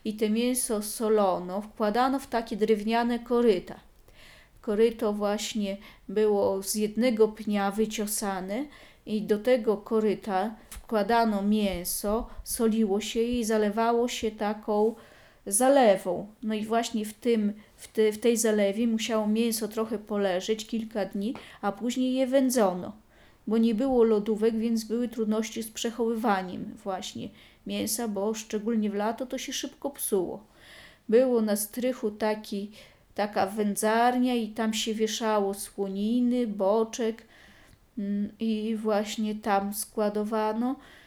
i to mięso solono, wkładano w takie drewniane koryta. Koryto właśnie było z jednego pnia wyciosane i do tego koryta wkładano mięso, soliło się je i zalewało się taką zalewą. No i właśnie w tej zalewie musiało mięso trochę poleżeć, kilka dni, a później je wędzono. Bo nie było lodówek, więc były trudności z przechowywaniem właśnie mięsa, bo szczególnie w lato to się szybko psuło. Było na strychu taka wędzarnia i tam się wieszało słoniny, boczek i właśnie tam składowano.